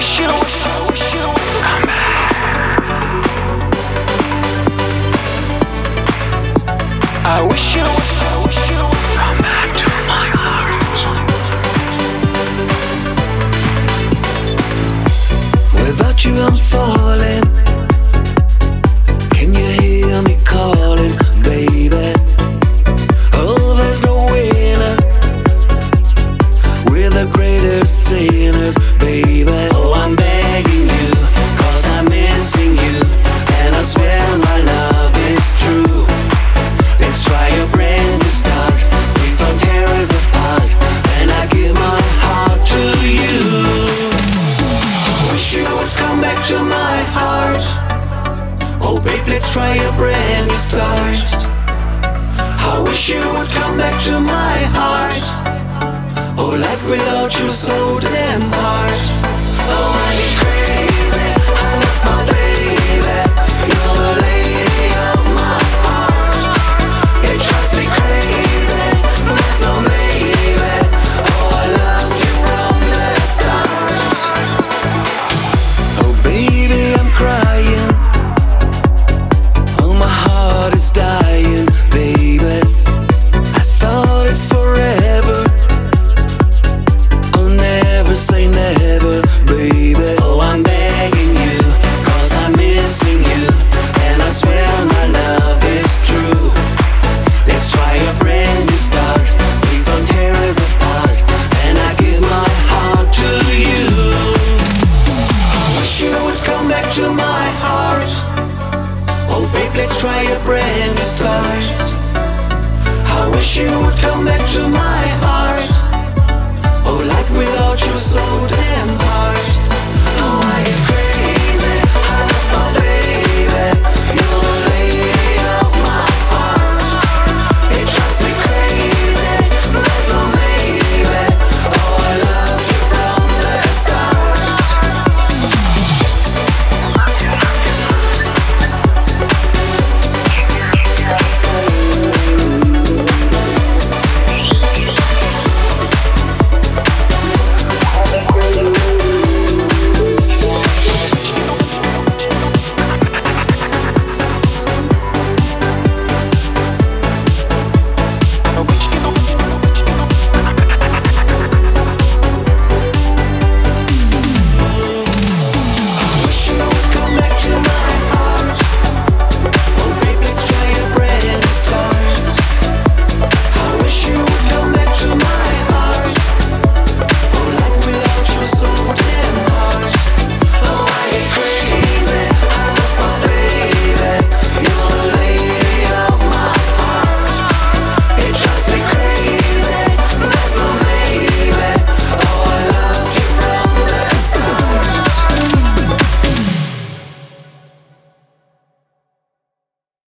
wish you would come back. I wish you would come back to my heart. Without you I'm falling. Can you hear me calling, baby? Oh, there's no winner. We're the greatest sinners, baby. Oh, I'm begging you, 'cause I'm missing you. And I swear my love is true. Let's try a brand new start. Please don't tear us apart. And I give my heart to you. Wish you would come back to my heart. Oh babe, let's try a brand new start. I wish you would come back to my heart. Oh, life without you so damn hard. Oh, I get crazy, I lost my baby. You're the lady of my heart. It drives me crazy, there's no maybe. Oh, I loved you from the start. Oh baby, I'm crying. Oh, my heart is dying, baby. I thought it's forever. Oh, never say never, baby. Oh, I'm begging you, 'cause I'm missing you. And I swear my love is true. Let's try a brand new start. Please don't tear us apart. And I give my heart to you. I wish you would come back to my heart. Oh babe, let's try a brand new start. I wish you would come back to my heart. Oh, life without you so